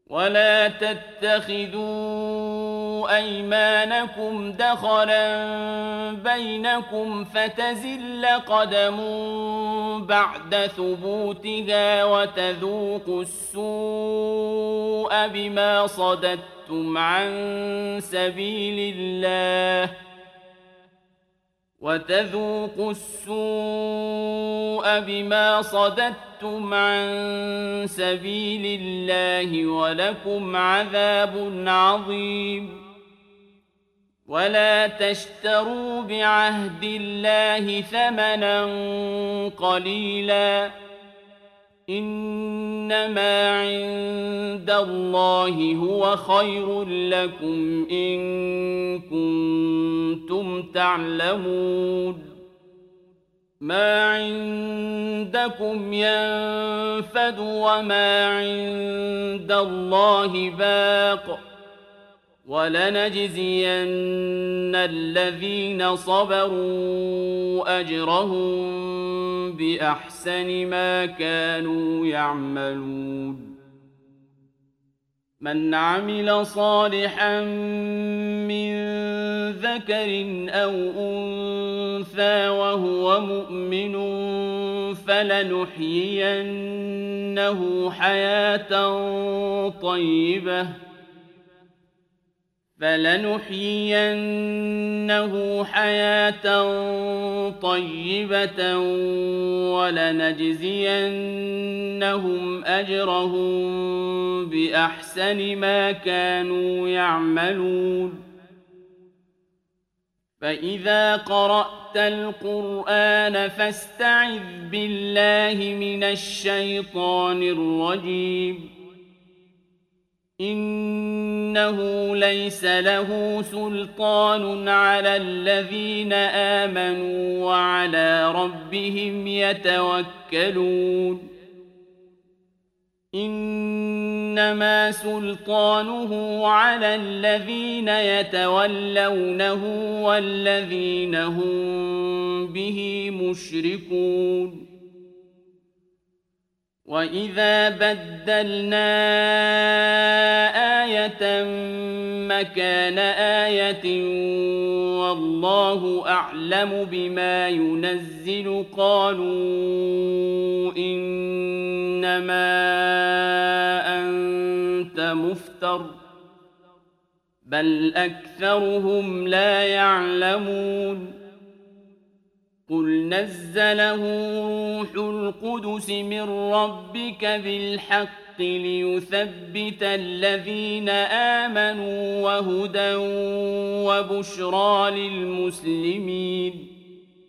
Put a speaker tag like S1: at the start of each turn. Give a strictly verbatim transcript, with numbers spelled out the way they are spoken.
S1: ولا تتخذوا أيمانكم دخلا بينكم فتزل قدم بعد ثبوتها وتذوقوا السوء بما صددتم عن سبيل الله وتذوقوا السوء بما صددتم عن سبيل الله ولكم عذاب عظيم ولا تشتروا بعهد الله ثمنا قليلا إنما عند الله هو خير لكم إن كنتم تعلمون ما عندكم ينفد وما عند الله باق ولنجزين الذين صبروا أجرهم بأحسن ما كانوا يعملون من عمل صالحا من ذكر أو أنثى وهو مؤمن فلنحيينه حياة طيبة فلنحيينه حياة طيبة ولنجزينهم أجرهم بأحسن ما كانوا يعملون فإذا قرأت القرآن فاستعذ بالله من الشيطان الرجيم إنه ليس له سلطان على الذين آمنوا وعلى ربهم يتوكلون إنما سلطانه على الذين يتولونه والذين هم به مشركون وإذا بدلنا آية مكان آية والله أعلم بما ينزل قالوا إنما أنت مفتر بل أكثرهم لا يعلمون قل نزله روح القدس من ربك بالحق ليثبت الذين آمنوا وهدى وبشرى للمسلمين